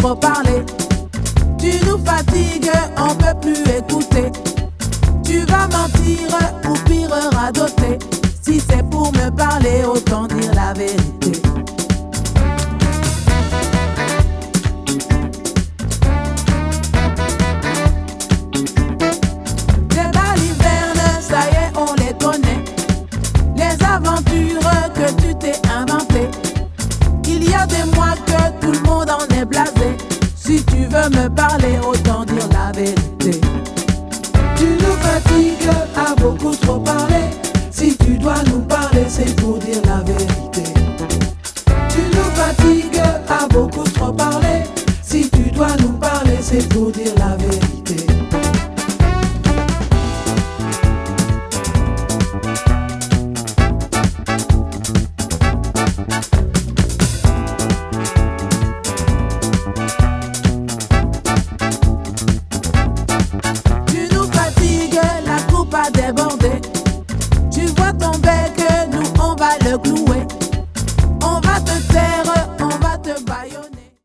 trop parler. Tu nous fatigues, on peut plus écouter. Tu vas mentir ou pire radoter. Si c'est pour me parler, autant dire la vérité. Des balivernes, ça y est, on les connaît. Les aventures que tu t'es inventées. Il y a des mois que tout le monde en est blasé. Si tu veux me parler, autant dire la vérité. Tu nous fatigues à beaucoup trop parler. Si tu dois nous parler, c'est pour dire la vérité. Tu nous fatigues à beaucoup trop parler. Si tu dois nous parler, c'est pour dire la vérité. Tu nous fatigues, la coupe a débordé. Tu vois ton bec, nous on va le clouer.